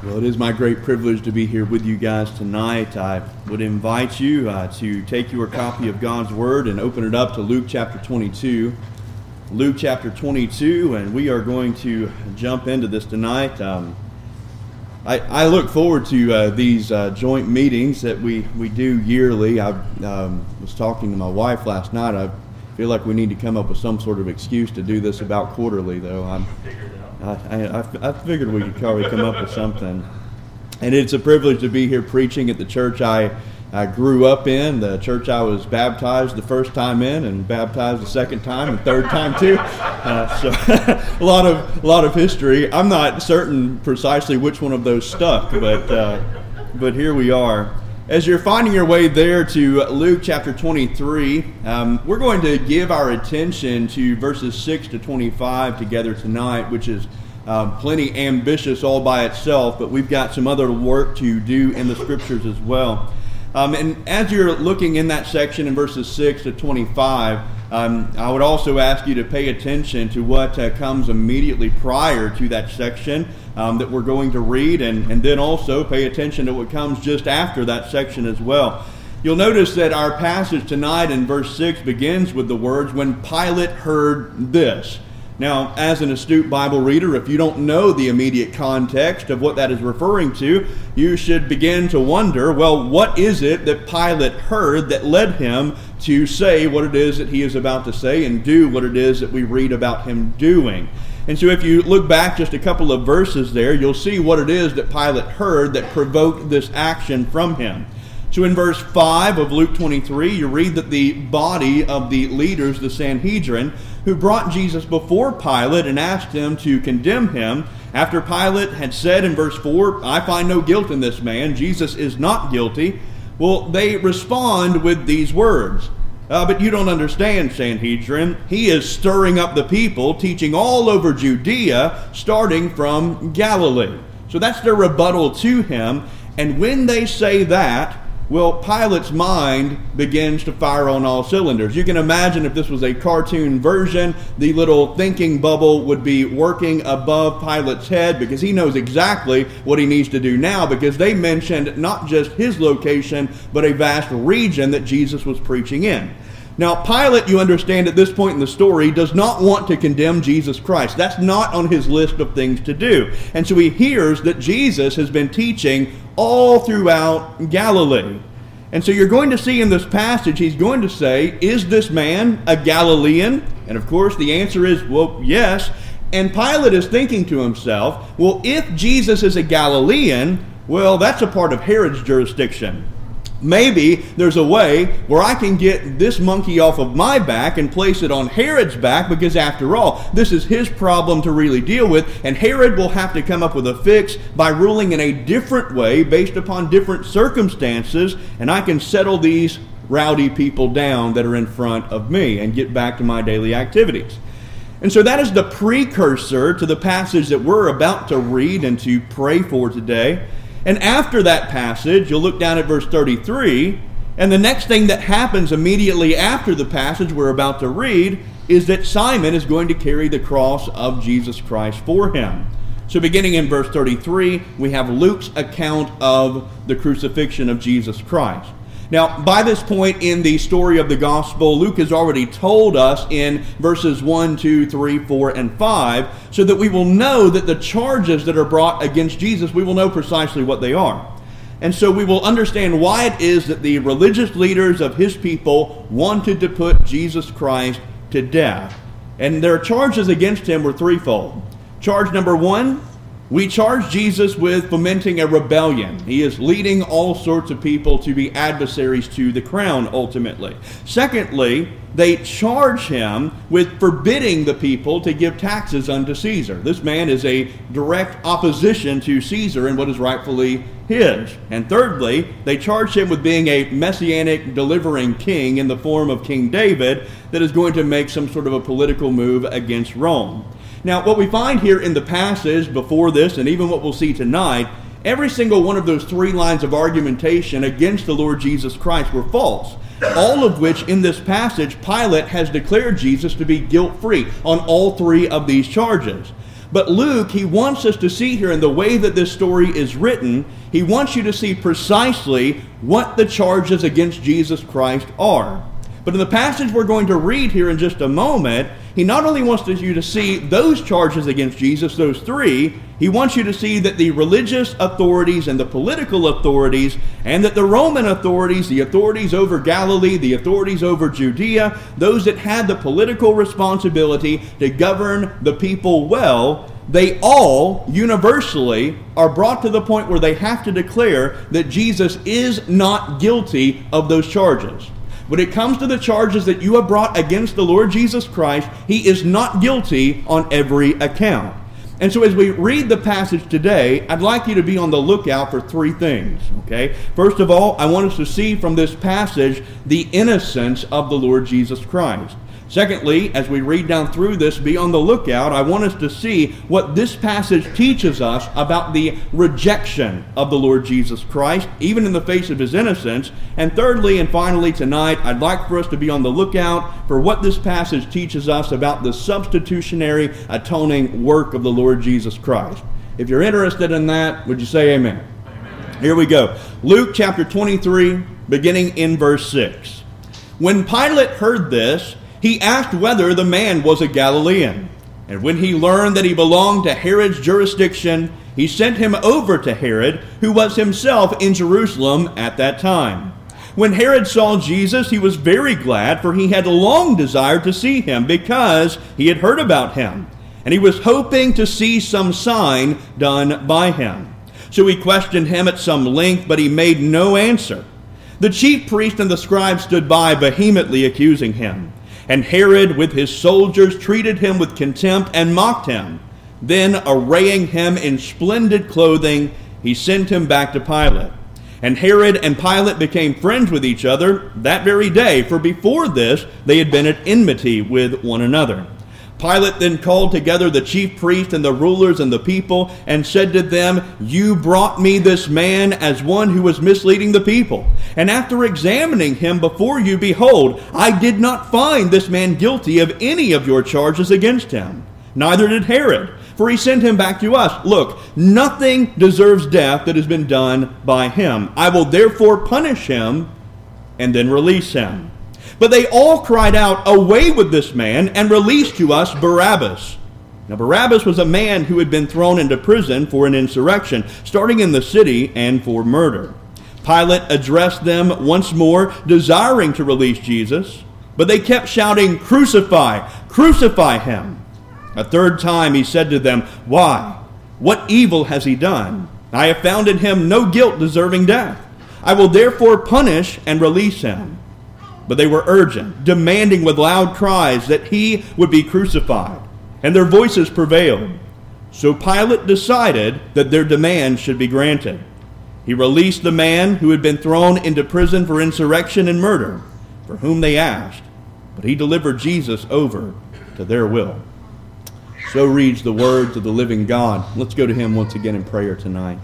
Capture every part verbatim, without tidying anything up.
Well, it is my great privilege to be here with you guys tonight. I would invite you uh, to take your copy of God's Word and open it up to Luke chapter twenty-two. Luke chapter twenty-two, and we are going to jump into this tonight. Um, I, I look forward to uh, these uh, joint meetings that we, we do yearly. I um, was talking to my wife last night. I feel like we need to come up with some sort of excuse to do this about quarterly, though. I'm I, I, I figured we could probably come up with something. And it's a privilege to be here preaching at the church I, I grew up in, the church I was baptized the first time in and baptized the second time and third time too. Uh, so a lot of a lot of history. I'm not certain precisely which one of those stuck, but uh, but here we are. As you're finding your way there to Luke chapter twenty-three, um, we're going to give our attention to verses six to twenty-five together tonight, which is uh, plenty ambitious all by itself, but we've got some other work to do in the scriptures as well. Um, and as you're looking in that section in verses six to twenty-five, um, I would also ask you to pay attention to what uh, comes immediately prior to that section um, that we're going to read, and, and then also pay attention to what comes just after that section as well. You'll notice that our passage tonight in verse six begins with the words, "When Pilate heard this." Now, as an astute Bible reader, if you don't know the immediate context of what that is referring to, you should begin to wonder, well, what is it that Pilate heard that led him to say what it is that he is about to say and do what it is that we read about him doing? And so if you look back just a couple of verses there, you'll see what it is that Pilate heard that provoked this action from him. So in verse five of Luke twenty-three, you read that the body of the leaders, the Sanhedrin, who brought Jesus before Pilate and asked him to condemn him, after Pilate had said in verse four, "I find no guilt in this man, Jesus is not guilty," well, they respond with these words. Uh, but you don't understand, Sanhedrin. He is stirring up the people, teaching all over Judea, starting from Galilee. So that's their rebuttal to him. And when they say that, well, Pilate's mind begins to fire on all cylinders. You can imagine if this was a cartoon version, the little thinking bubble would be working above Pilate's head because he knows exactly what he needs to do now, because they mentioned not just his location, but a vast region that Jesus was preaching in. Now, Pilate, you understand at this point in the story, does not want to condemn Jesus Christ. That's not on his list of things to do. And so he hears that Jesus has been teaching all throughout Galilee. And so you're going to see in this passage, he's going to say, "Is this man a Galilean?" And of course, the answer is, well, yes. And Pilate is thinking to himself, well, if Jesus is a Galilean, well, that's a part of Herod's jurisdiction. Maybe there's a way where I can get this monkey off of my back and place it on Herod's back, because after all, this is his problem to really deal with, and Herod will have to come up with a fix by ruling in a different way based upon different circumstances, and I can settle these rowdy people down that are in front of me and get back to my daily activities. And so that is the precursor to the passage that we're about to read and to pray for today. And after that passage, you'll look down at verse thirty-three, and the next thing that happens immediately after the passage we're about to read is that Simon is going to carry the cross of Jesus Christ for him. So beginning in verse thirty-three, we have Luke's account of the crucifixion of Jesus Christ. Now, by this point in the story of the gospel, Luke has already told us in verses one, two, three, four, and five, so that we will know that the charges that are brought against Jesus, we will know precisely what they are. And so we will understand why it is that the religious leaders of his people wanted to put Jesus Christ to death. And their charges against him were threefold. Charge number one, we charge Jesus with fomenting a rebellion. He is leading all sorts of people to be adversaries to the crown, ultimately. Secondly, they charge him with forbidding the people to give taxes unto Caesar. This man is a direct opposition to Caesar and what is rightfully his. And thirdly, they charge him with being a messianic delivering king in the form of King David that is going to make some sort of a political move against Rome. Now, what we find here in the passage before this, and even what we'll see tonight, every single one of those three lines of argumentation against the Lord Jesus Christ were false. All of which, in this passage, Pilate has declared Jesus to be guilt-free on all three of these charges. But Luke, he wants us to see here in the way that this story is written, he wants you to see precisely what the charges against Jesus Christ are. But in the passage we're going to read here in just a moment, he not only wants you to see those charges against Jesus, those three, he wants you to see that the religious authorities and the political authorities, and that the Roman authorities, the authorities over Galilee, the authorities over Judea, those that had the political responsibility to govern the people well, they all universally are brought to the point where they have to declare that Jesus is not guilty of those charges. When it comes to the charges that you have brought against the Lord Jesus Christ, he is not guilty on every account. And so as we read the passage today, I'd like you to be on the lookout for three things, okay? First of all, I want us to see from this passage the innocence of the Lord Jesus Christ. Secondly, as we read down through this, be on the lookout. I want us to see what this passage teaches us about the rejection of the Lord Jesus Christ, even in the face of his innocence. And thirdly and finally tonight, I'd like for us to be on the lookout for what this passage teaches us about the substitutionary atoning work of the Lord Jesus Christ. If you're interested in that, would you say amen? Amen. Here we go. Luke chapter twenty-three, beginning in verse six. When Pilate heard this, he asked whether the man was a Galilean. And when he learned that he belonged to Herod's jurisdiction, he sent him over to Herod, who was himself in Jerusalem at that time. When Herod saw Jesus, he was very glad, for he had long desired to see him, because he had heard about him. And he was hoping to see some sign done by him. So he questioned him at some length, but he made no answer. The chief priest and the scribe stood by, vehemently accusing him. And Herod, with his soldiers, treated him with contempt and mocked him. Then, arraying him in splendid clothing, he sent him back to Pilate. And Herod and Pilate became friends with each other that very day, for before this they had been at enmity with one another. Pilate then called together the chief priests and the rulers and the people, and said to them, "You brought me this man as one who was misleading the people. And after examining him before you, behold, I did not find this man guilty of any of your charges against him. Neither did Herod, for he sent him back to us. Look, nothing deserves death that has been done by him. I will therefore punish him and then release him." But they all cried out, "Away with this man, and release to us Barabbas." Now Barabbas was a man who had been thrown into prison for an insurrection, starting in the city, and for murder. Pilate addressed them once more, desiring to release Jesus, but they kept shouting, "Crucify! Crucify him!" A third time he said to them, "Why? What evil has he done? I have found in him no guilt deserving death. I will therefore punish and release him." But they were urgent, demanding with loud cries that he would be crucified, and their voices prevailed. So Pilate decided that their demand should be granted. He released the man who had been thrown into prison for insurrection and murder, for whom they asked, but he delivered Jesus over to their will. So reads the words of the living God. Let's go to him once again in prayer tonight.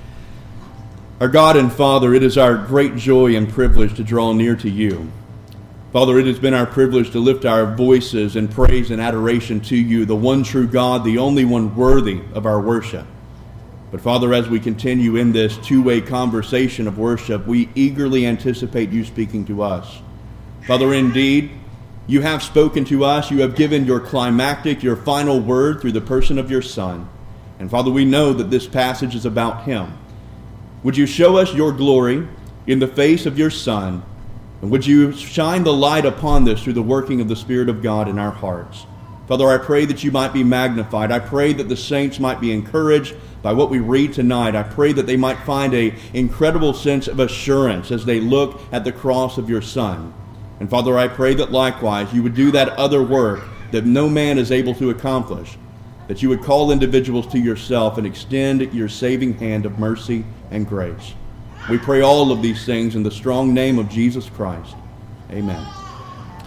Our God and Father, it is our great joy and privilege to draw near to you. Father, it has been our privilege to lift our voices in praise and adoration to you, the one true God, the only one worthy of our worship. But Father, as we continue in this two-way conversation of worship, we eagerly anticipate you speaking to us. Father, indeed, you have spoken to us. You have given your climactic, your final word through the person of your Son. And Father, we know that this passage is about him. Would you show us your glory in the face of your Son? And would you shine the light upon this through the working of the Spirit of God in our hearts? Father, I pray that you might be magnified. I pray that the saints might be encouraged by what we read tonight. I pray that they might find an incredible sense of assurance as they look at the cross of your Son. And Father, I pray that likewise you would do that other work that no man is able to accomplish, that you would call individuals to yourself and extend your saving hand of mercy and grace. We pray all of these things in the strong name of Jesus Christ. Amen.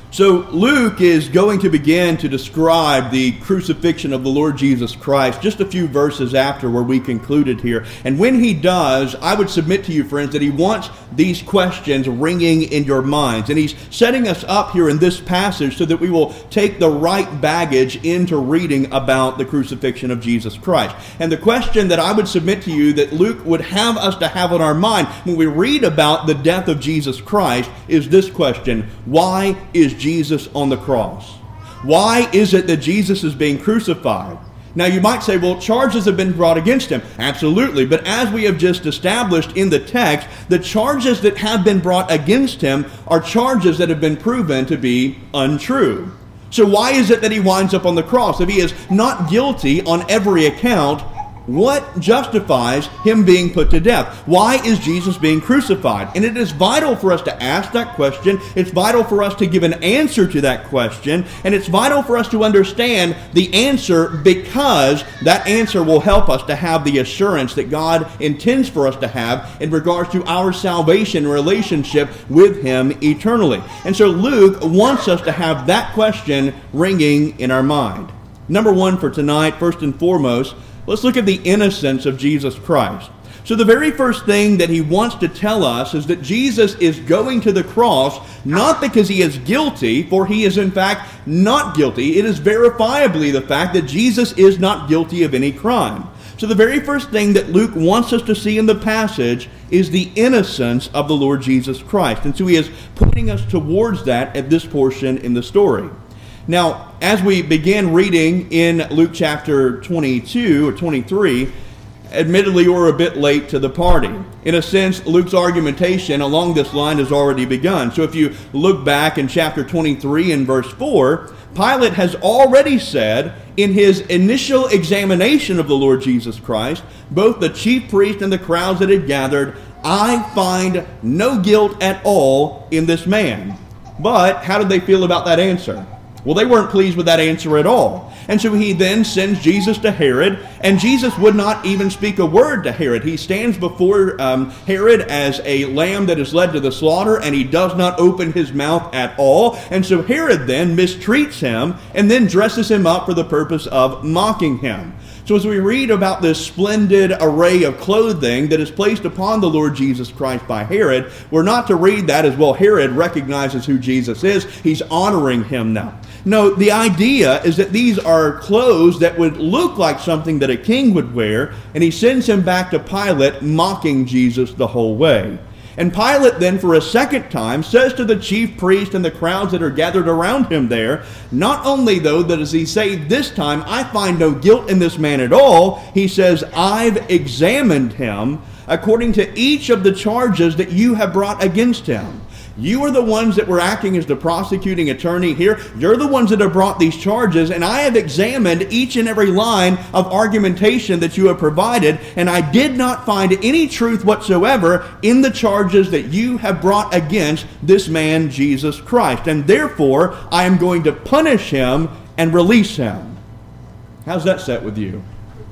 So Luke is going to begin to describe the crucifixion of the Lord Jesus Christ just a few verses after where we concluded here. And when he does, I would submit to you, friends, that he wants these questions ringing in your minds. And he's setting us up here in this passage so that we will take the right baggage into reading about the crucifixion of Jesus Christ. And the question that I would submit to you that Luke would have us to have on our mind when we read about the death of Jesus Christ is this question: why is Jesus on the cross? Why is it that Jesus is being crucified? Now you might say, well, charges have been brought against him. Absolutely. But as we have just established in the text, the charges that have been brought against him are charges that have been proven to be untrue. So why is it that he winds up on the cross? If he is not guilty on every account, what justifies him being put to death? Why is Jesus being crucified? And it is vital for us to ask that question. It's vital for us to give an answer to that question. And it's vital for us to understand the answer, because that answer will help us to have the assurance that God intends for us to have in regards to our salvation relationship with him eternally. And so Luke wants us to have that question ringing in our mind. Number one for tonight, first and foremost, let's look at the innocence of Jesus Christ. So the very first thing that he wants to tell us is that Jesus is going to the cross not because he is guilty, for he is in fact not guilty. It is verifiably the fact that Jesus is not guilty of any crime. So the very first thing that Luke wants us to see in the passage is the innocence of the Lord Jesus Christ. And so he is pointing us towards that at this portion in the story. Now, as we begin reading in Luke chapter twenty-two or twenty-three, admittedly we're a bit late to the party. In a sense, Luke's argumentation along this line has already begun. So if you look back in chapter twenty-three and verse four, Pilate has already said in his initial examination of the Lord Jesus Christ, both the chief priest and the crowds that had gathered, I find no guilt at all in this man. But how did they feel about that answer? Well, they weren't pleased with that answer at all. And so he then sends Jesus to Herod, and Jesus would not even speak a word to Herod. He stands before um, Herod as a lamb that is led to the slaughter, and he does not open his mouth at all. And so Herod then mistreats him and then dresses him up for the purpose of mocking him. So as we read about this splendid array of clothing that is placed upon the Lord Jesus Christ by Herod, we're not to read that as, well, Herod recognizes who Jesus is. He's honoring him now. No, the idea is that these are clothes that would look like something that a king would wear, and he sends him back to Pilate, mocking Jesus the whole way. And Pilate then, for a second time, says to the chief priest and the crowds that are gathered around him there, not only, though, that as he say this time, I find no guilt in this man at all, he says, I've examined him according to each of the charges that you have brought against him. You are the ones that were acting as the prosecuting attorney here. You're the ones that have brought these charges, and I have examined each and every line of argumentation that you have provided, and I did not find any truth whatsoever in the charges that you have brought against this man, Jesus Christ. And therefore, I am going to punish him and release him. How's that set with you?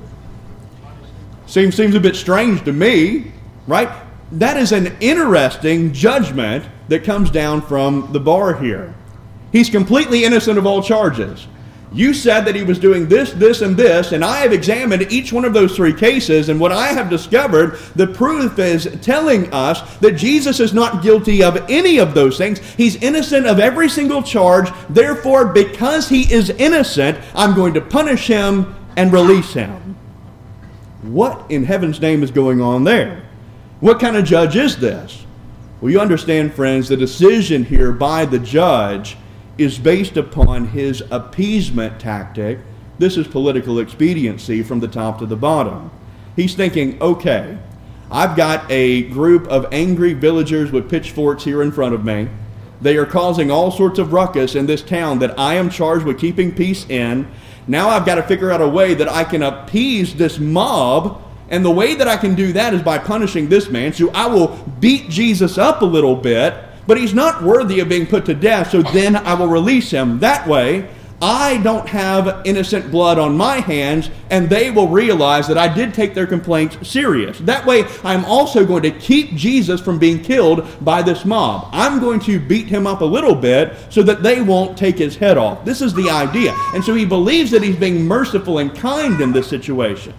Seems, seems a bit strange to me, right? That is an interesting judgment that comes down from the bar here. He's completely innocent of all charges. You said that he was doing this, this, and this, and I have examined each one of those three cases, and what I have discovered, the proof is telling us that Jesus is not guilty of any of those things. He's innocent of every single charge. Therefore, because he is innocent, I'm going to punish him and release him. What in heaven's name is going on there? What kind of judge is this? Well, you understand, friends, the decision here by the judge is based upon his appeasement tactic. This is political expediency from the top to the bottom. He's thinking, okay, I've got a group of angry villagers with pitchforks here in front of me. They are causing all sorts of ruckus in this town that I am charged with keeping peace in. Now I've got to figure out a way that I can appease this mob. And the way that I can do that is by punishing this man. So I will beat Jesus up a little bit, but he's not worthy of being put to death, so then I will release him. That way, I don't have innocent blood on my hands, and they will realize that I did take their complaints serious. That way, I'm also going to keep Jesus from being killed by this mob. I'm going to beat him up a little bit so that they won't take his head off. This is the idea. And so he believes that he's being merciful and kind in this situation.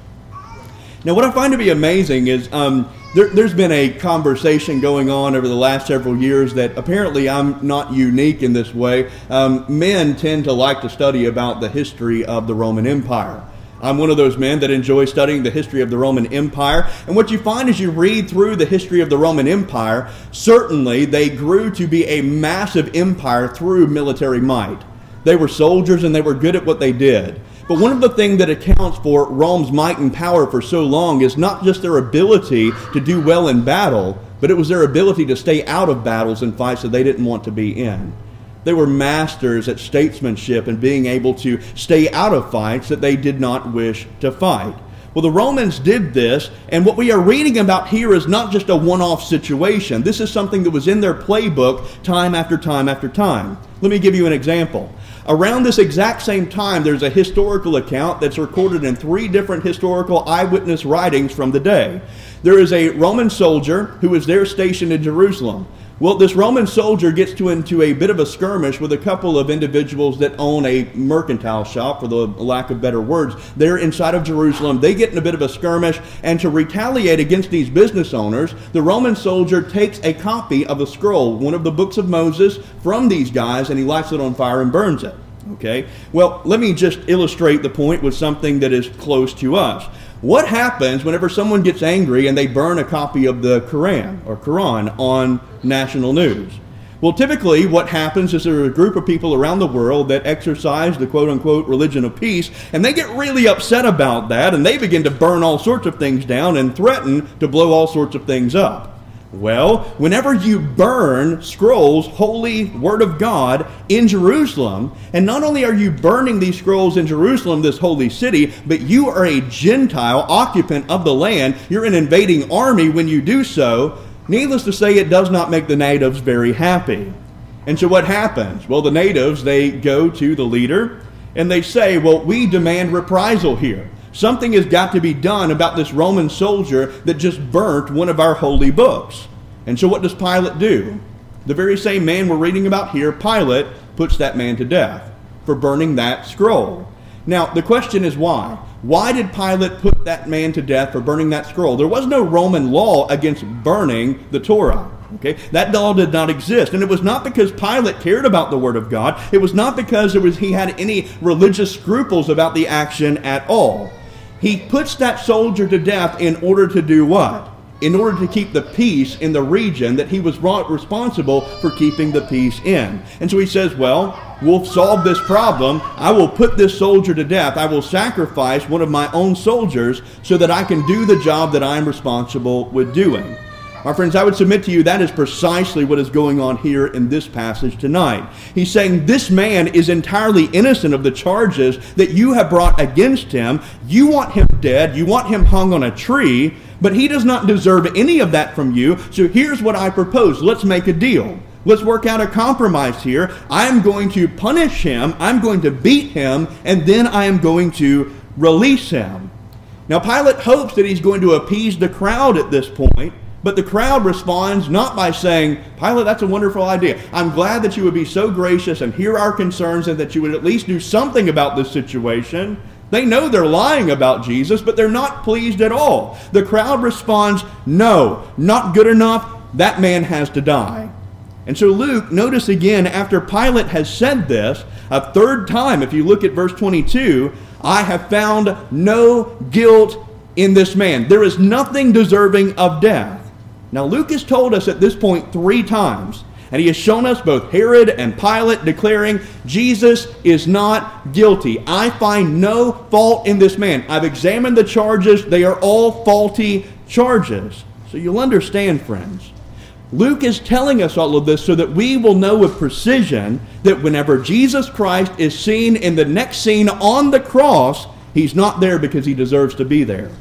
Now, what I find to be amazing is um, there, there's been a conversation going on over the last several years that apparently I'm not unique in this way. Um, men tend to like to study about the history of the Roman Empire. I'm one of those men that enjoy studying the history of the Roman Empire. And what you find as you read through the history of the Roman Empire, certainly they grew to be a massive empire through military might. They were soldiers and they were good at what they did. But one of the things that accounts for Rome's might and power for so long is not just their ability to do well in battle, but it was their ability to stay out of battles and fights that they didn't want to be in. They were masters at statesmanship and being able to stay out of fights that they did not wish to fight. Well, the Romans did this, and what we are reading about here is not just a one-off situation. This is something that was in their playbook time after time after time. Let me give you an example. Around this exact same time, there's a historical account that's recorded in three different historical eyewitness writings from the day. There is a Roman soldier who is there stationed in Jerusalem. Well, this Roman soldier gets to into a bit of a skirmish with a couple of individuals that own a mercantile shop, for the lack of better words. They're inside of Jerusalem. They get in a bit of a skirmish, and to retaliate against these business owners, the Roman soldier takes a copy of a scroll, one of the books of Moses, from these guys, and he lights it on fire and burns it. Okay? Well, let me just illustrate the point with something that is close to us. What happens whenever someone gets angry and they burn a copy of the Quran or Quran on national news? Well, typically what happens is there are a group of people around the world that exercise the quote-unquote religion of peace, and they get really upset about that, and they begin to burn all sorts of things down and threaten to blow all sorts of things up. Well, whenever you burn scrolls, holy word of God, in Jerusalem, and not only are you burning these scrolls in Jerusalem, this holy city, but you are a Gentile occupant of the land, you're an invading army when you do so, needless to say, it does not make the natives very happy. And so what happens? Well, the natives, they go to the leader, and they say, well, we demand reprisal here. Something has got to be done about this Roman soldier that just burnt one of our holy books. And so what does Pilate do? The very same man we're reading about here, Pilate, puts that man to death for burning that scroll. Now, the question is why? Why did Pilate put that man to death for burning that scroll? There was no Roman law against burning the Torah. Okay, that law did not exist, and it was not because Pilate cared about the Word of God. It was not because it was he had any religious scruples about the action at all. He puts that soldier to death in order to do what? In order to keep the peace in the region that he was responsible for keeping the peace in. And so he says, well, we'll solve this problem. I will put this soldier to death. I will sacrifice one of my own soldiers so that I can do the job that I'm responsible with doing. My friends, I would submit to you that is precisely what is going on here in this passage tonight. He's saying this man is entirely innocent of the charges that you have brought against him. You want him dead. You want him hung on a tree, but he does not deserve any of that from you. So here's what I propose. Let's make a deal. Let's work out a compromise here. I'm going to punish him. I'm going to beat him, and then I am going to release him. Now, Pilate hopes that he's going to appease the crowd at this point. But the crowd responds not by saying, Pilate, that's a wonderful idea. I'm glad that you would be so gracious and hear our concerns and that you would at least do something about this situation. They know they're lying about Jesus, but they're not pleased at all. The crowd responds, no, not good enough. That man has to die. And so Luke, notice again, after Pilate has said this, a third time, if you look at verse twenty-two, I have found no guilt in this man. There is nothing deserving of death. Now, Luke has told us at this point three times, and he has shown us both Herod and Pilate declaring Jesus is not guilty. I find no fault in this man. I've examined the charges. They are all faulty charges. So you'll understand, friends. Luke is telling us all of this so that we will know with precision that whenever Jesus Christ is seen in the next scene on the cross, he's not there because he deserves to be there.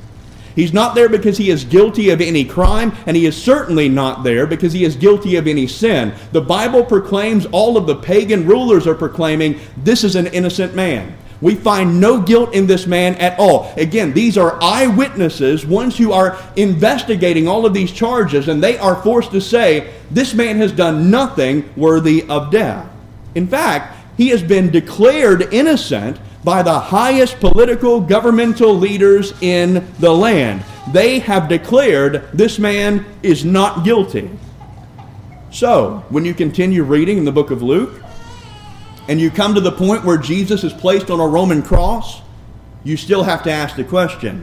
He's not there because he is guilty of any crime, and he is certainly not there because he is guilty of any sin. The Bible proclaims, all of the pagan rulers are proclaiming, this is an innocent man. We find no guilt in this man at all. Again, these are eyewitnesses, ones who are investigating all of these charges, and they are forced to say, this man has done nothing worthy of death. In fact, he has been declared innocent by the highest political governmental leaders in the land. They have declared this man is not guilty. So, when you continue reading in the book of Luke, and you come to the point where Jesus is placed on a Roman cross, you still have to ask the question,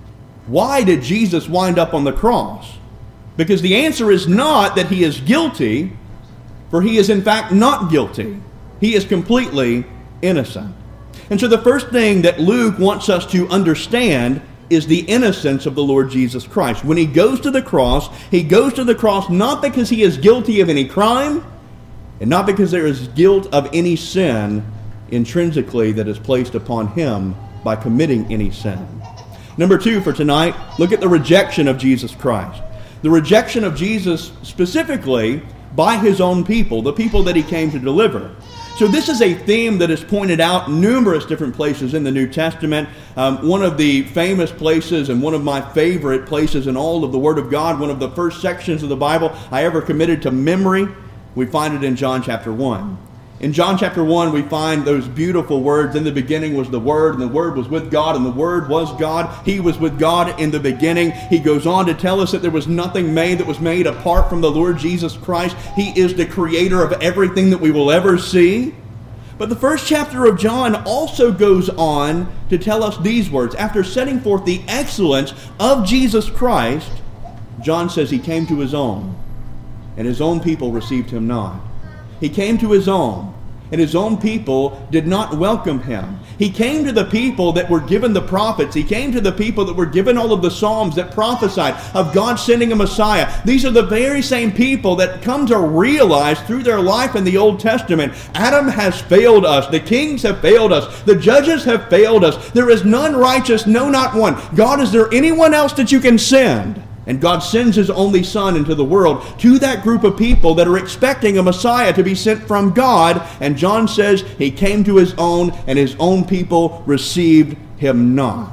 why did Jesus wind up on the cross? Because the answer is not that he is guilty, for he is in fact not guilty. He is completely innocent. And so the first thing that Luke wants us to understand is the innocence of the Lord Jesus Christ. When he goes to the cross, he goes to the cross not because he is guilty of any crime, and not because there is guilt of any sin intrinsically that is placed upon him by committing any sin. Number two for tonight, look at the rejection of Jesus Christ. The rejection of Jesus specifically by his own people, the people that he came to deliver. So this is a theme that is pointed out numerous different places in the New Testament. Um, one of the famous places and one of my favorite places in all of the Word of God, one of the first sections of the Bible I ever committed to memory, we find it in John chapter one. In John chapter one, we find those beautiful words, in the beginning was the Word, and the Word was with God, and the Word was God. He was with God in the beginning. He goes on to tell us that there was nothing made that was made apart from the Lord Jesus Christ. He is the creator of everything that we will ever see. But the first chapter of John also goes on to tell us these words. After setting forth the excellence of Jesus Christ, John says he came to his own, and his own people received him not. He came to his own, and his own people did not welcome him. He came to the people that were given the prophets. He came to the people that were given all of the Psalms that prophesied of God sending a Messiah. These are the very same people that come to realize through their life in the Old Testament, Adam has failed us. The kings have failed us. The judges have failed us. There is none righteous, no, not one. God, is there anyone else that you can send? And God sends his only Son into the world to that group of people that are expecting a Messiah to be sent from God. And John says he came to his own, and his own people received him not.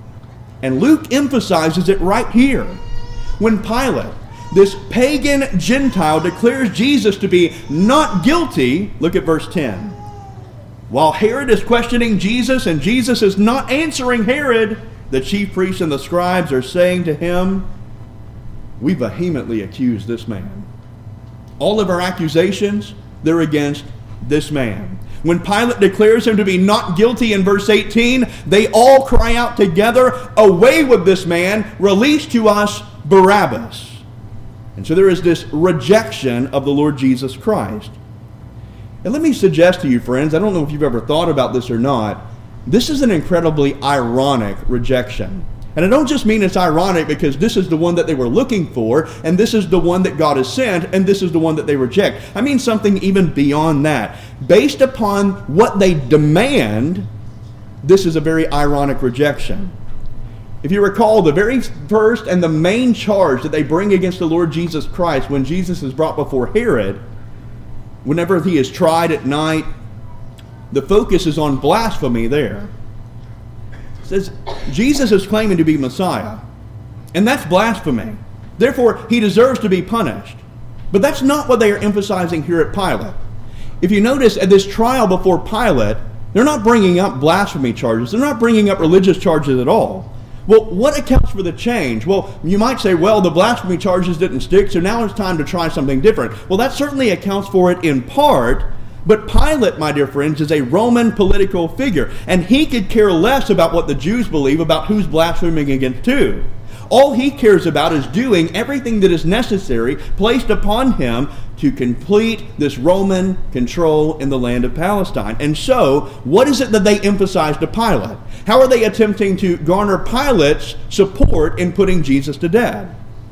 And Luke emphasizes it right here. When Pilate, this pagan Gentile, declares Jesus to be not guilty, look at verse ten. While Herod is questioning Jesus and Jesus is not answering Herod, the chief priests and the scribes are saying to him, we vehemently accuse this man. All of our accusations, they're against this man. When Pilate declares him to be not guilty in verse eighteen, they all cry out together, away with this man, release to us Barabbas. And so there is this rejection of the Lord Jesus Christ. And let me suggest to you, friends, I don't know if you've ever thought about this or not, this is an incredibly ironic rejection. And I don't just mean it's ironic because this is the one that they were looking for, and this is the one that God has sent, and this is the one that they reject. I mean something even beyond that. Based upon what they demand, this is a very ironic rejection. If you recall, the very first and the main charge that they bring against the Lord Jesus Christ when Jesus is brought before Herod, whenever he is tried at night, the focus is on blasphemy there. Says Jesus is claiming to be Messiah, and that's blasphemy. Therefore, he deserves to be punished. But that's not what they are emphasizing here at Pilate. If you notice at this trial before Pilate, they're not bringing up blasphemy charges. They're not bringing up religious charges at all. Well, what accounts for the change? Well, you might say, well, the blasphemy charges didn't stick, so now it's time to try something different. Well, that certainly accounts for it in part. But Pilate, my dear friends, is a Roman political figure, and he could care less about what the Jews believe about who's blaspheming against who. All he cares about is doing everything that is necessary placed upon him to complete this Roman control in the land of Palestine. And so, what is it that they emphasize to Pilate? How are they attempting to garner Pilate's support in putting Jesus to death?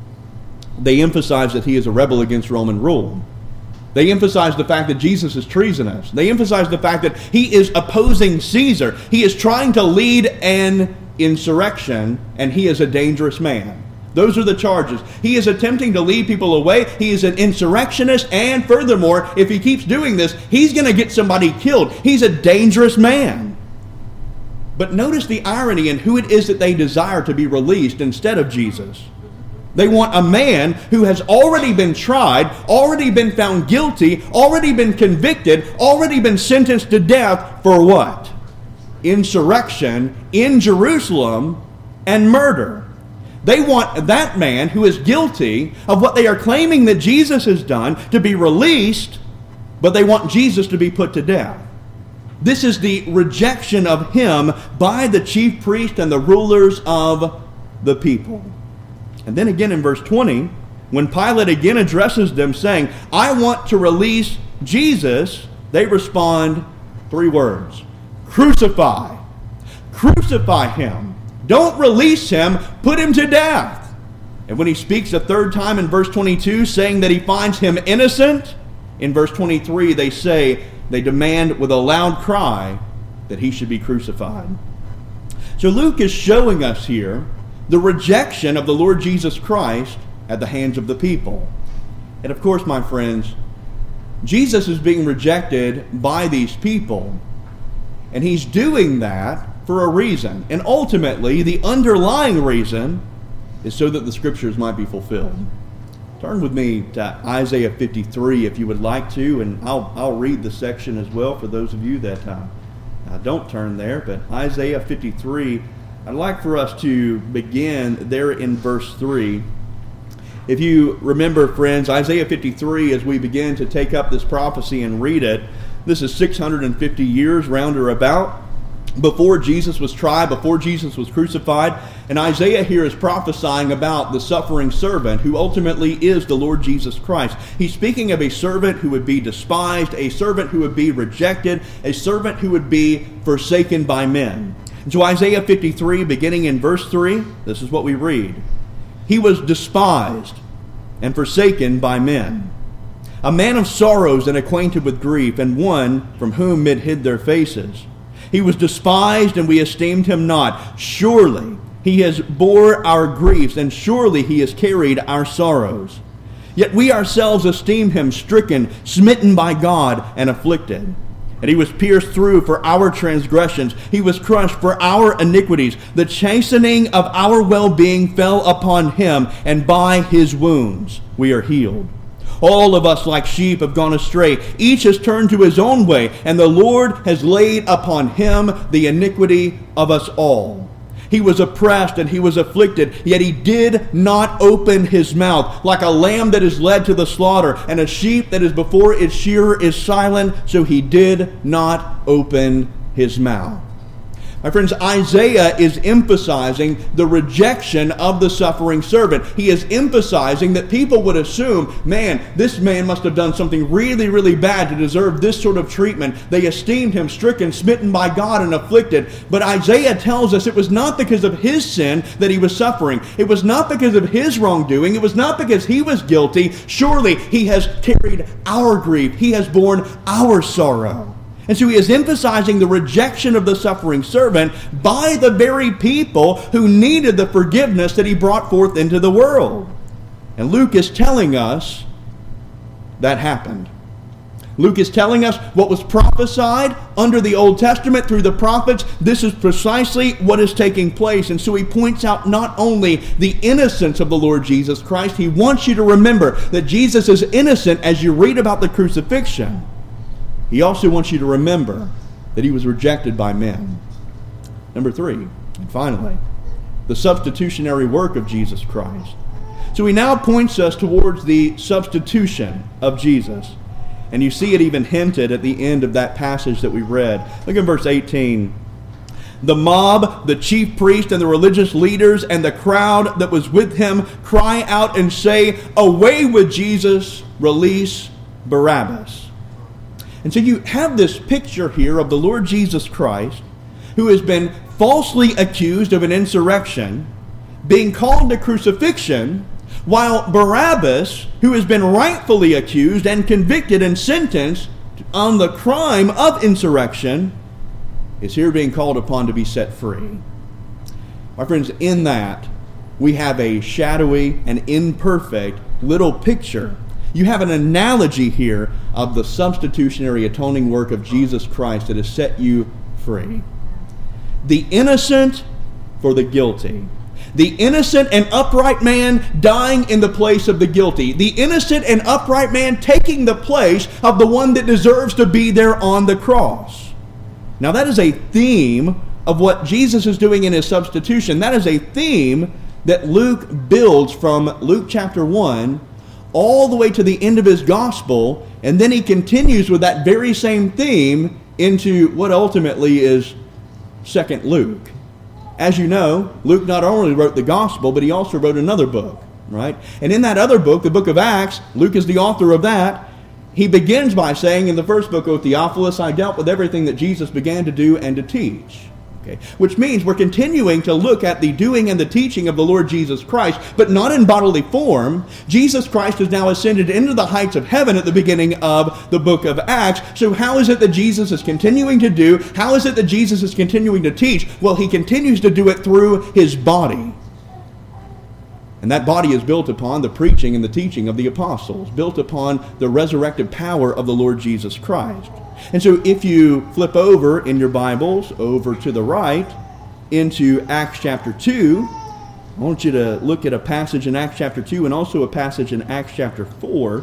They emphasize that he is a rebel against Roman rule. They emphasize the fact that Jesus is treasonous. They emphasize the fact that he is opposing Caesar. He is trying to lead an insurrection, and he is a dangerous man. Those are the charges. He is attempting to lead people away. He is an insurrectionist, and furthermore, if he keeps doing this, he's going to get somebody killed. He's a dangerous man. But notice the irony in who it is that they desire to be released instead of Jesus. They want a man who has already been tried, already been found guilty, already been convicted, already been sentenced to death for what? Insurrection in Jerusalem and murder. They want that man who is guilty of what they are claiming that Jesus has done to be released, but they want Jesus to be put to death. This is the rejection of him by the chief priest and the rulers of the people. And then again in verse twenty, when Pilate again addresses them saying, I want to release Jesus, they respond three words. Crucify. Crucify him. Don't release him. Put him to death. And when he speaks a third time in verse twenty-two, saying that he finds him innocent, in verse twenty-three they say, they demand with a loud cry that he should be crucified. So Luke is showing us here the rejection of the Lord Jesus Christ at the hands of the people. And of course, my friends, Jesus is being rejected by these people. And he's doing that for a reason. And ultimately, the underlying reason is so that the Scriptures might be fulfilled. Turn with me to Isaiah fifty-three if you would like to, and I'll, I'll read the section as well for those of you that uh, uh, don't turn there. But Isaiah fifty-three, I'd like for us to begin there in verse three. If you remember, friends, Isaiah fifty-three, as we begin to take up this prophecy and read it, this is six hundred fifty years round or about before Jesus was tried, before Jesus was crucified. And Isaiah here is prophesying about the suffering servant who ultimately is the Lord Jesus Christ. He's speaking of a servant who would be despised, a servant who would be rejected, a servant who would be forsaken by men. And so Isaiah fifty-three, beginning in verse three, this is what we read. He was despised and forsaken by men, a man of sorrows and acquainted with grief, and one from whom men hid their faces. He was despised, and we esteemed him not. Surely he has bore our griefs, and surely he has carried our sorrows. Yet we ourselves esteemed him stricken, smitten by God, and afflicted. And he was pierced through for our transgressions. He was crushed for our iniquities. The chastening of our well-being fell upon him, and by his wounds we are healed. All of us like sheep have gone astray. Each has turned to his own way, and the Lord has laid upon him the iniquity of us all. He was oppressed and he was afflicted, yet he did not open his mouth. Like a lamb that is led to the slaughter, and a sheep that is before its shearer is silent, so he did not open his mouth. My friends, Isaiah is emphasizing the rejection of the suffering servant. He is emphasizing that people would assume, man, this man must have done something really, really bad to deserve this sort of treatment. They esteemed him stricken, smitten by God, and afflicted. But Isaiah tells us it was not because of his sin that he was suffering. It was not because of his wrongdoing. It was not because he was guilty. Surely he has carried our grief. He has borne our sorrow. And so he is emphasizing the rejection of the suffering servant by the very people who needed the forgiveness that he brought forth into the world. And Luke is telling us that happened. Luke is telling us what was prophesied under the Old Testament through the prophets. This is precisely what is taking place. And so he points out not only the innocence of the Lord Jesus Christ, he wants you to remember that Jesus is innocent as you read about the crucifixion. He also wants you to remember that he was rejected by men. Number three, and finally, the substitutionary work of Jesus Christ. So he now points us towards the substitution of Jesus. And you see it even hinted at the end of that passage that we read. Look at verse eighteen. The mob, the chief priest, and the religious leaders, and the crowd that was with him cry out and say, "Away with Jesus, release Barabbas." And so you have this picture here of the Lord Jesus Christ, who has been falsely accused of an insurrection, being called to crucifixion, while Barabbas, who has been rightfully accused and convicted and sentenced on the crime of insurrection, is here being called upon to be set free. My friends, in that, we have a shadowy and imperfect little picture. You have an analogy here of the substitutionary atoning work of Jesus Christ that has set you free. The innocent for the guilty. The innocent and upright man dying in the place of the guilty. The innocent and upright man taking the place of the one that deserves to be there on the cross. Now that is a theme of what Jesus is doing in his substitution. That is a theme that Luke builds from Luke chapter one all the way to the end of his gospel, and then he continues with that very same theme into what ultimately is Second Luke. As you know, Luke not only wrote the gospel, but he also wrote another book, right? And in that other book, the book of Acts, Luke is the author of that. He begins by saying in the first book, O Theophilus, I dealt with everything that Jesus began to do and to teach. Okay. Which means we're continuing to look at the doing and the teaching of the Lord Jesus Christ, but not in bodily form. Jesus Christ is now ascended into the heights of heaven at the beginning of the book of Acts. So how is it that Jesus is continuing to do? How is it that Jesus is continuing to teach? Well, he continues to do it through his body. And that body is built upon the preaching and the teaching of the apostles, built upon the resurrected power of the Lord Jesus Christ. And so if you flip over in your Bibles, over to the right, into Acts chapter two, I want you to look at a passage in Acts chapter two and also a passage in Acts chapter four.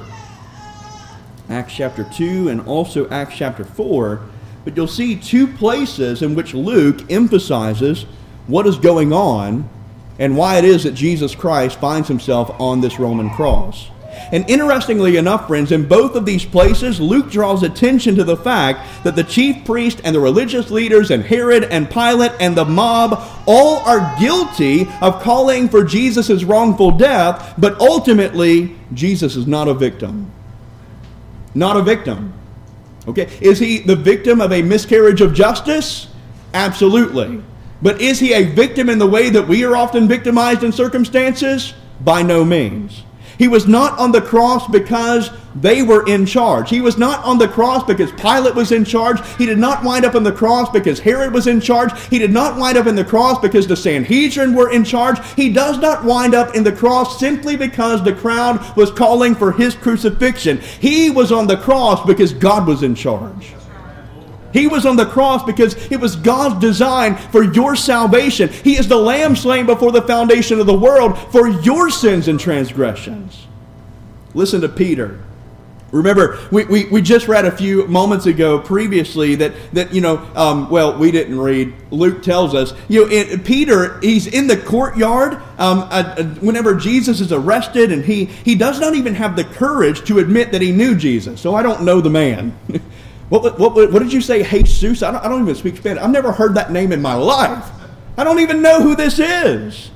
Acts chapter two and also Acts chapter four. But you'll see two places in which Luke emphasizes what is going on and why it is that Jesus Christ finds himself on this Roman cross. And interestingly enough, friends, in both of these places, Luke draws attention to the fact that the chief priest and the religious leaders and Herod and Pilate and the mob all are guilty of calling for Jesus' wrongful death, but ultimately, Jesus is not a victim. Not a victim. Okay? Is he the victim of a miscarriage of justice? Absolutely. But is he a victim in the way that we are often victimized in circumstances? By no means. He was not on the cross because they were in charge. He was not on the cross because Pilate was in charge. He did not wind up on the cross because Herod was in charge. He did not wind up in the cross because the Sanhedrin were in charge. He does not wind up in the cross simply because the crowd was calling for his crucifixion. He was on the cross because God was in charge. He was on the cross because it was God's design for your salvation. He is the Lamb slain before the foundation of the world for your sins and transgressions. Listen to Peter. Remember, we, we, we just read a few moments ago previously that, that you know, um, well, we didn't read. Luke tells us, you know, in, Peter, he's in the courtyard um, uh, uh, whenever Jesus is arrested, and he, he does not even have the courage to admit that he knew Jesus. So I don't know the man. What, what, what did you say, Jesus? I don't, I don't even speak Spanish. I've never heard that name in my life. I don't even know who this is.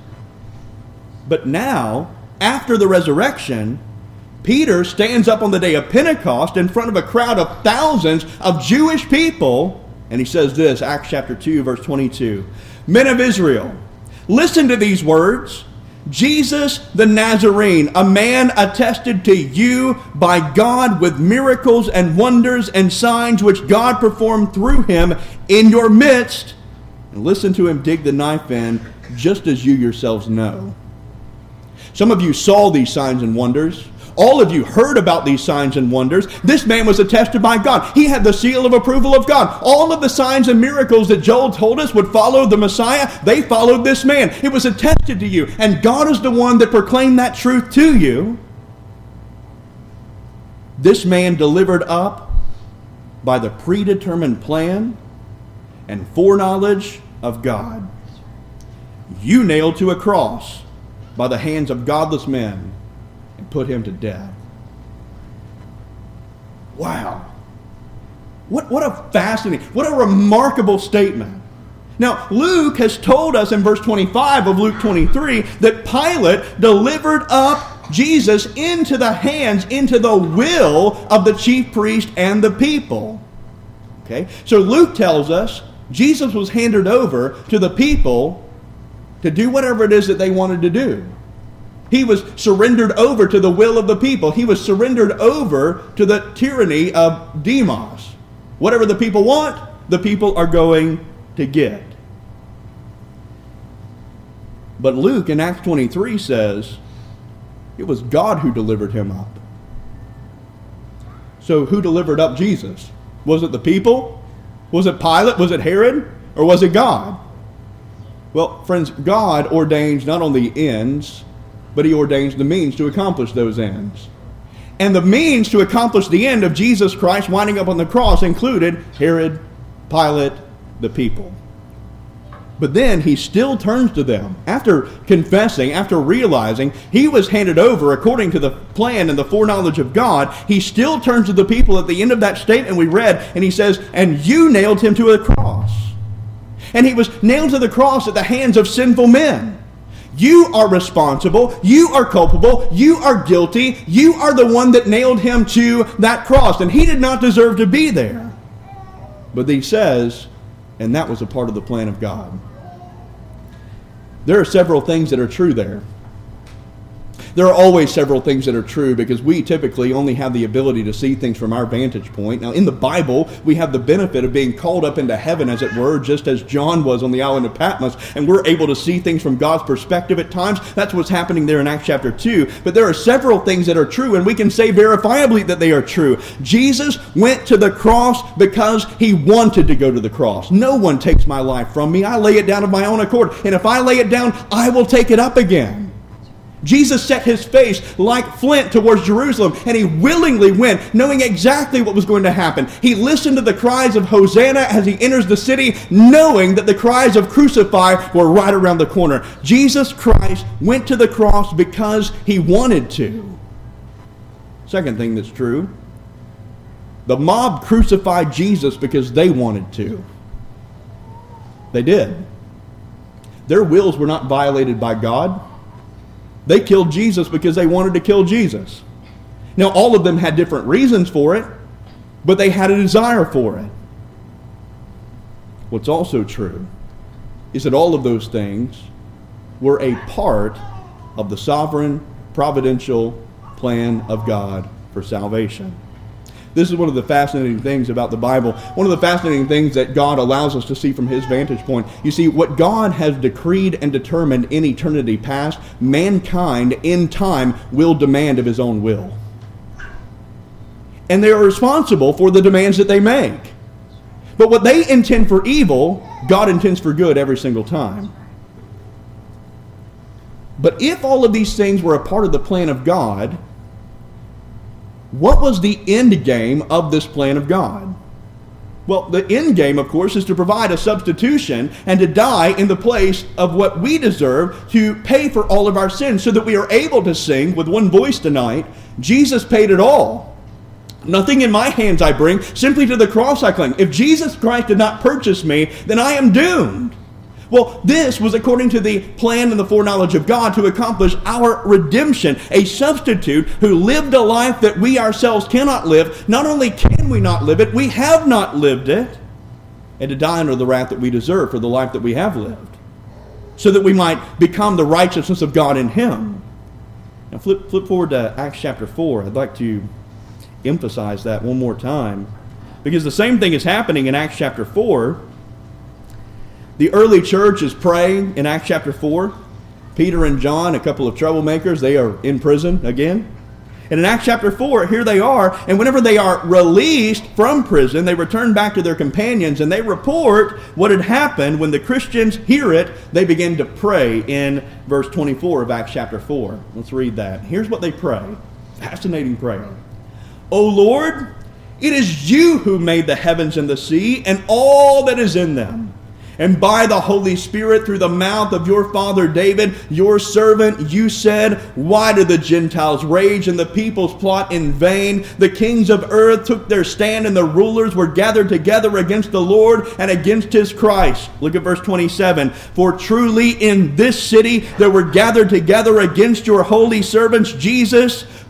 But now, after the resurrection, Peter stands up on the day of Pentecost in front of a crowd of thousands of Jewish people, and he says this, Acts chapter two, verse twenty-two. Men of Israel, listen to these words. Jesus the Nazarene, a man attested to you by God with miracles and wonders and signs which God performed through him in your midst. And listen to him dig the knife in, just as you yourselves know. Some of you saw these signs and wonders. All of you heard about these signs and wonders. This man was attested by God. He had the seal of approval of God. All of the signs and miracles that Joel told us would follow the Messiah, they followed this man. It was attested to you. And God is the one that proclaimed that truth to you. This man delivered up by the predetermined plan and foreknowledge of God. You nailed to a cross by the hands of godless men and put him to death. Wow. What, what a fascinating, what a remarkable statement. Now, Luke has told us in verse twenty-five of Luke twenty-three that Pilate delivered up Jesus into the hands, into the will of the chief priest and the people. Okay? So Luke tells us Jesus was handed over to the people to do whatever it is that they wanted to do. He was surrendered over to the will of the people. He was surrendered over to the tyranny of Demos. Whatever the people want, the people are going to get. But Luke in Acts twenty-three says it was God who delivered him up. So who delivered up Jesus? Was it the people? Was it Pilate? Was it Herod? Or was it God? Well, friends, God ordains not only ends, but he ordains the means to accomplish those ends. And the means to accomplish the end of Jesus Christ winding up on the cross included Herod, Pilate, the people. But then he still turns to them. After confessing, after realizing he was handed over according to the plan and the foreknowledge of God, he still turns to the people at the end of that statement we read, and he says, "And you nailed him to a cross." And he was nailed to the cross at the hands of sinful men. You are responsible. You are culpable. You are guilty. You are the one that nailed him to that cross. And he did not deserve to be there. But he says, and that was a part of the plan of God. There are several things that are true there. There are always several things that are true because we typically only have the ability to see things from our vantage point. Now, in the Bible, we have the benefit of being called up into heaven, as it were, just as John was on the island of Patmos, and we're able to see things from God's perspective at times. That's what's happening there in Acts chapter two. But there are several things that are true, and we can say verifiably that they are true. Jesus went to the cross because he wanted to go to the cross. No one takes my life from me. I lay it down of my own accord, and if I lay it down, I will take it up again. Jesus set his face like flint towards Jerusalem, and he willingly went, knowing exactly what was going to happen. He listened to the cries of Hosanna as he enters the city, knowing that the cries of crucify were right around the corner. Jesus Christ went to the cross because he wanted to. Second thing that's true, the mob crucified Jesus because they wanted to. They did. Their wills were not violated by God. They killed Jesus because they wanted to kill Jesus. Now, all of them had different reasons for it, but they had a desire for it. What's also true is that all of those things were a part of the sovereign, providential plan of God for salvation. This is one of the fascinating things about the Bible. One of the fascinating things that God allows us to see from his vantage point. You see, what God has decreed and determined in eternity past, mankind in time will demand of his own will. And they are responsible for the demands that they make. But what they intend for evil, God intends for good every single time. But if all of these things were a part of the plan of God, what was the end game of this plan of God? Well, the end game, of course, is to provide a substitution and to die in the place of what we deserve, to pay for all of our sins so that we are able to sing with one voice tonight, Jesus paid it all. Nothing in my hands I bring, simply to the cross I cling. If Jesus Christ did not purchase me, then I am doomed. Well, this was according to the plan and the foreknowledge of God to accomplish our redemption. A substitute who lived a life that we ourselves cannot live. Not only can we not live it, we have not lived it. And to die under the wrath that we deserve for the life that we have lived. So that we might become the righteousness of God in him. Now flip, flip forward to Acts chapter four. I'd like to emphasize that one more time. Because the same thing is happening in Acts chapter four. The early church is praying in Acts chapter four. Peter and John, a couple of troublemakers, they are in prison again. And in Acts chapter four, here they are. And whenever they are released from prison, they return back to their companions and they report what had happened. When the Christians hear it, they begin to pray in verse twenty-four of Acts chapter four. Let's read that. Here's what they pray. Fascinating prayer. O Lord, it is you who made the heavens and the sea and all that is in them. And by the Holy Spirit, through the mouth of your father David, your servant, you said, why do the Gentiles rage and the peoples plot in vain? The kings of earth took their stand and the rulers were gathered together against the Lord and against his Christ. Look at verse twenty-seven. For truly in this city there were gathered together against your holy servants, Jesus,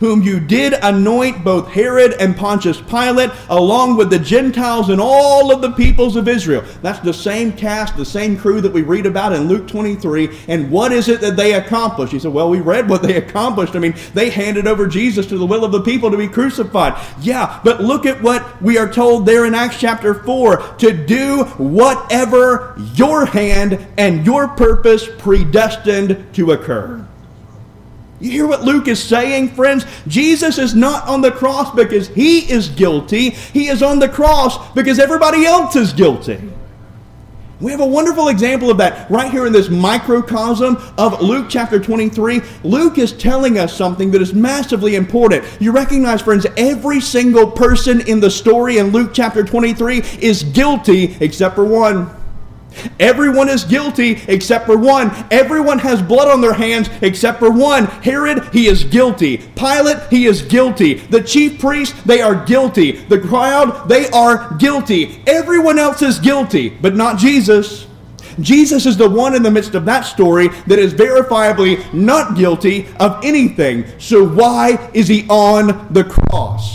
whom you did anoint, both Herod and Pontius Pilate, along with the Gentiles and all of the peoples of Israel. That's the same cast, the same crew that we read about in Luke twenty-three. And what is it that they accomplished? He said, well, we read what they accomplished. I mean, they handed over Jesus to the will of the people to be crucified. Yeah, but look at what we are told there in Acts chapter four. To do whatever your hand and your purpose predestined to occur. You hear what Luke is saying, friends? Jesus is not on the cross because he is guilty. He is on the cross because everybody else is guilty. We have a wonderful example of that right here in this microcosm of Luke chapter twenty-three. Luke is telling us something that is massively important. You recognize, friends, every single person in the story in Luke chapter twenty-three is guilty except for one. Everyone is guilty except for one. Everyone has blood on their hands except for one. Herod, he is guilty. Pilate, he is guilty. The chief priests, they are guilty. The crowd, they are guilty. Everyone else is guilty, but not Jesus. Jesus is the one in the midst of that story that is verifiably not guilty of anything. So why is he on the cross?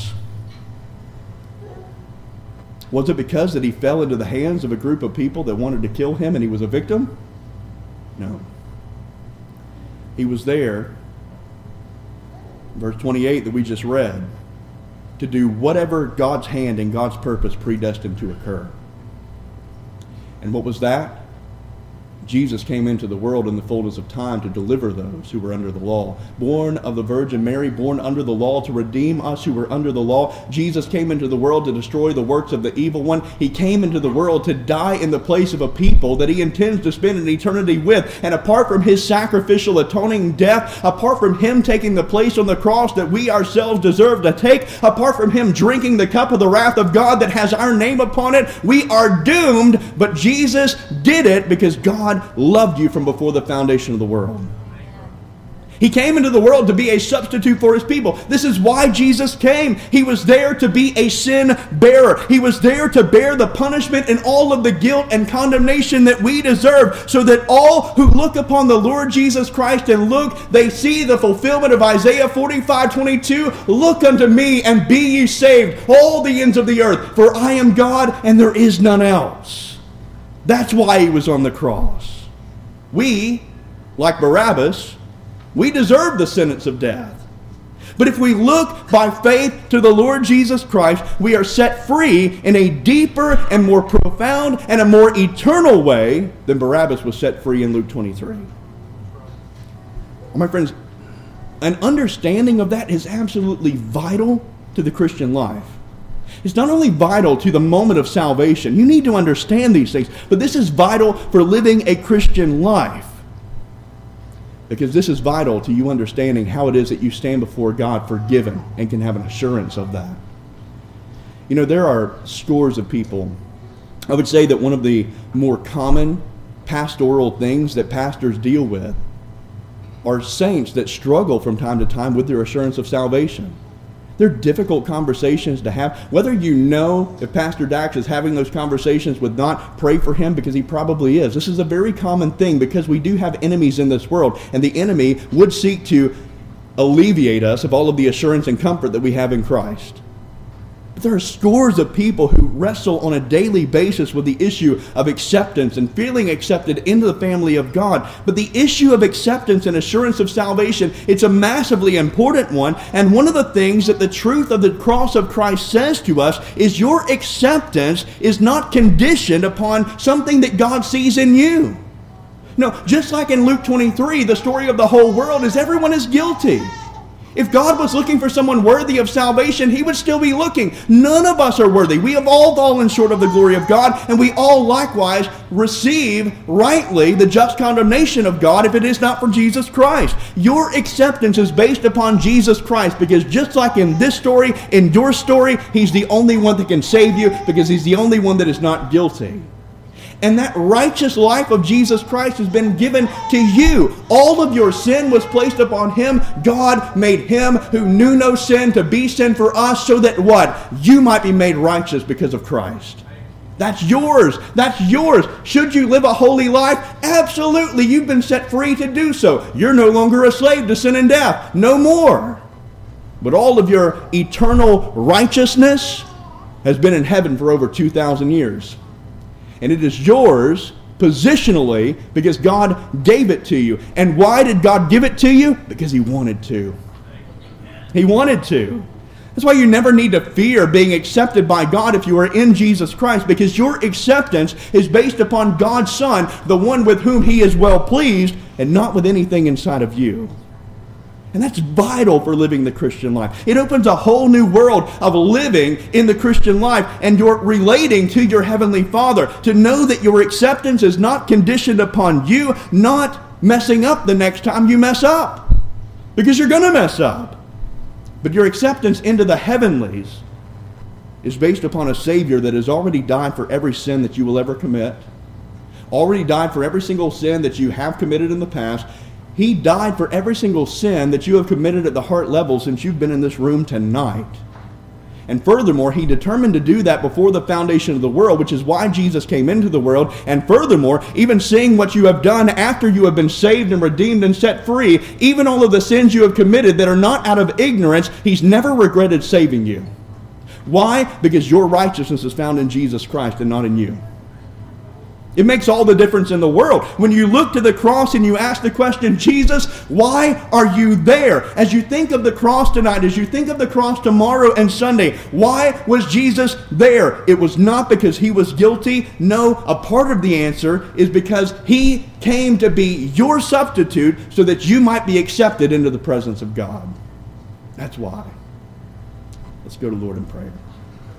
Was it because that he fell into the hands of a group of people that wanted to kill him and he was a victim? No. He was there, verse twenty-eight that we just read, to do whatever God's hand and God's purpose predestined to occur. And what was that? Jesus came into the world in the fullness of time to deliver those who were under the law. Born of the Virgin Mary, born under the law to redeem us who were under the law. Jesus came into the world to destroy the works of the evil one. He came into the world to die in the place of a people that he intends to spend an eternity with. And apart from his sacrificial atoning death, apart from him taking the place on the cross that we ourselves deserve to take, apart from him drinking the cup of the wrath of God that has our name upon it, we are doomed. But Jesus did it because God loved you from before the foundation of the world. He came into the world to be a substitute for his people. This is why Jesus came. He was there to be a sin bearer. He was there to bear the punishment and all of the guilt and condemnation that we deserve, so that all who look upon the Lord Jesus Christ and look, they see the fulfillment of Isaiah forty-five twenty-two. Look unto me and be ye saved, all the ends of the earth, for I am God and there is none else. That's why he was on the cross. We, like Barabbas, we deserve the sentence of death. But if we look by faith to the Lord Jesus Christ, we are set free in a deeper and more profound and a more eternal way than Barabbas was set free in Luke twenty-three. My friends, an understanding of that is absolutely vital to the Christian life. It's not only vital to the moment of salvation. You need to understand these things. But this is vital for living a Christian life. Because this is vital to you understanding how it is that you stand before God forgiven and can have an assurance of that. You know, there are scores of people. I would say that one of the more common pastoral things that pastors deal with are saints that struggle from time to time with their assurance of salvation. They're difficult conversations to have. Whether you know if Pastor Dax is having those conversations with not, pray for him, because he probably is. This is a very common thing because we do have enemies in this world, and the enemy would seek to alleviate us of all of the assurance and comfort that we have in Christ. But there are scores of people who wrestle on a daily basis with the issue of acceptance and feeling accepted into the family of God. But the issue of acceptance and assurance of salvation, it's a massively important one. And one of the things that the truth of the cross of Christ says to us is your acceptance is not conditioned upon something that God sees in you. No, just like in Luke twenty-three, the story of the whole world is everyone is guilty. If God was looking for someone worthy of salvation, he would still be looking. None of us are worthy. We have all fallen short of the glory of God, and we all likewise receive rightly the just condemnation of God if it is not for Jesus Christ. Your acceptance is based upon Jesus Christ, because just like in this story, in your story, he's the only one that can save you, because he's the only one that is not guilty. And that righteous life of Jesus Christ has been given to you. All of your sin was placed upon him. God made him who knew no sin to be sin for us, so that what? You might be made righteous because of Christ. That's yours. That's yours. Should you live a holy life? Absolutely. You've been set free to do so. You're no longer a slave to sin and death. No more. But all of your eternal righteousness has been in heaven for over two thousand years. And it is yours positionally because God gave it to you. And why did God give it to you? Because He wanted to. He wanted to. That's why you never need to fear being accepted by God if you are in Jesus Christ, because your acceptance is based upon God's Son, the one with whom He is well pleased, and not with anything inside of you. And that's vital for living the Christian life. It opens a whole new world of living in the Christian life, and you're relating to your Heavenly Father, to know that your acceptance is not conditioned upon you not messing up the next time you mess up, because you're going to mess up. But your acceptance into the heavenlies is based upon a Savior that has already died for every sin that you will ever commit, already died for every single sin that you have committed in the past. He died for every single sin that you have committed at the heart level since you've been in this room tonight. And furthermore, He determined to do that before the foundation of the world, which is why Jesus came into the world. And furthermore, even seeing what you have done after you have been saved and redeemed and set free, even all of the sins you have committed that are not out of ignorance, He's never regretted saving you. Why? Because your righteousness is found in Jesus Christ and not in you. It makes all the difference in the world. When you look to the cross and you ask the question, Jesus, why are you there? As you think of the cross tonight, as you think of the cross tomorrow and Sunday, why was Jesus there? It was not because He was guilty. No, a part of the answer is because He came to be your substitute so that you might be accepted into the presence of God. That's why. Let's go to the Lord in prayer.